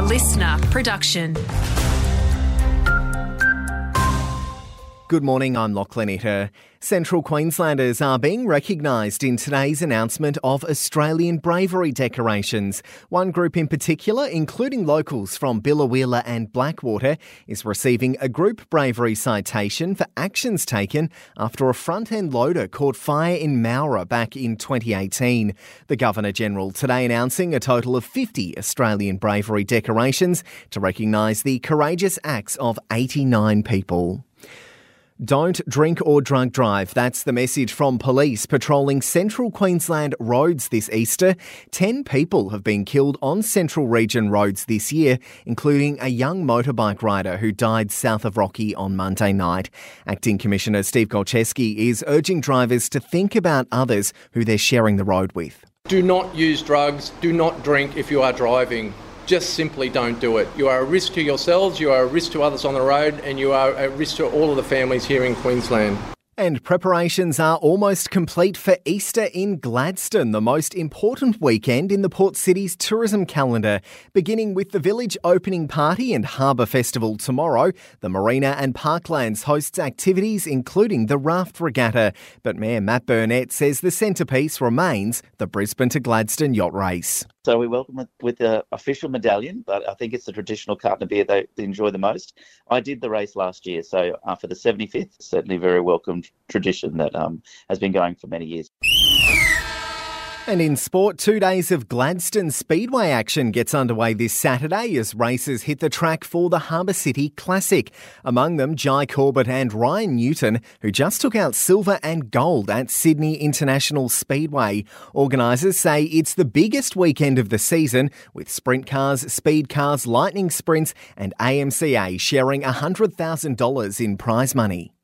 listener production. Good morning, I'm Lachlan Itter. Central Queenslanders are being recognised in today's announcement of Australian Bravery decorations. One group in particular, including locals from Biloela and Blackwater, is receiving a group bravery citation for actions taken after a front-end loader caught fire in Mowra back in 2018. The Governor-General today announcing a total of 50 Australian Bravery decorations to recognise the courageous acts of 89 people. Don't drink or drunk drive. That's the message from police patrolling central Queensland roads this Easter. 10 people have been killed on central region roads this year, including a young motorbike rider who died south of Rocky on Monday night. Acting Commissioner Steve Golcheski is urging drivers to think about others who they're sharing the road with. Do not use drugs. Do not drink if you are driving. Just simply don't do it. You are a risk to yourselves, you are a risk to others on the road, and you are a risk to all of the families here in Queensland. And preparations are almost complete for Easter in Gladstone, the most important weekend in the port city's tourism calendar. Beginning with the village opening party and harbour festival tomorrow, the Marina and Parklands hosts activities including the raft regatta. But Mayor Matt Burnett says the centrepiece remains the Brisbane to Gladstone yacht race. So we welcome it with the official medallion, but I think it's the traditional carton of beer they enjoy the most. I did the race last year, so for the 75th, certainly a very welcomed tradition that has been going for many years. And in sport, 2 days of Gladstone Speedway action gets underway this Saturday as racers hit the track for the Harbour City Classic. Among them, Jai Corbett and Ryan Newton, who just took out silver and gold at Sydney International Speedway. Organisers say it's the biggest weekend of the season, with sprint cars, speed cars, lightning sprints and AMCA sharing $100,000 in prize money.